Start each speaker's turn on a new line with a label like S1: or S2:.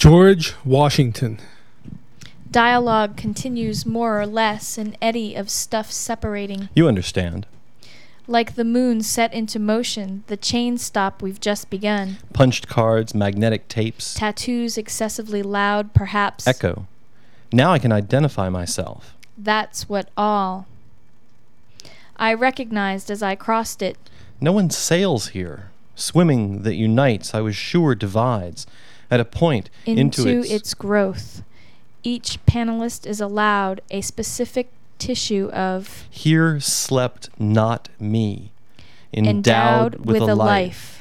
S1: George Washington.
S2: Dialogue continues more or less, an eddy of stuff separating.
S3: You understand.
S2: Like the moon set into motion, the chain stop we've just begun.
S3: Punched cards, magnetic tapes.
S2: Tattoos excessively loud, perhaps.
S3: Echo. Now I can identify myself.
S2: That's what all. I recognized as I crossed it.
S3: No one sails here. Swimming that unites, I was sure divides. At a point into
S2: its growth. Each panelist is allowed a specific tissue of
S3: here slept not me,
S2: endowed with a life.